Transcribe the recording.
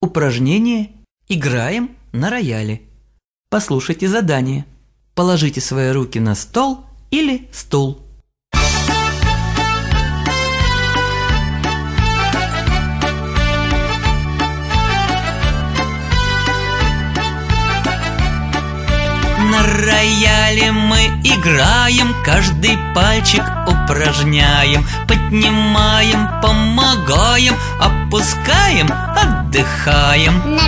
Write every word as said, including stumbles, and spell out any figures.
Упражнение «Играем на рояле». Послушайте задание. Положите свои руки на стол или стул. На рояле мы играем, каждый пальчик упражняем. Поднимаем, помогаем, опускаем, отдыхаем. На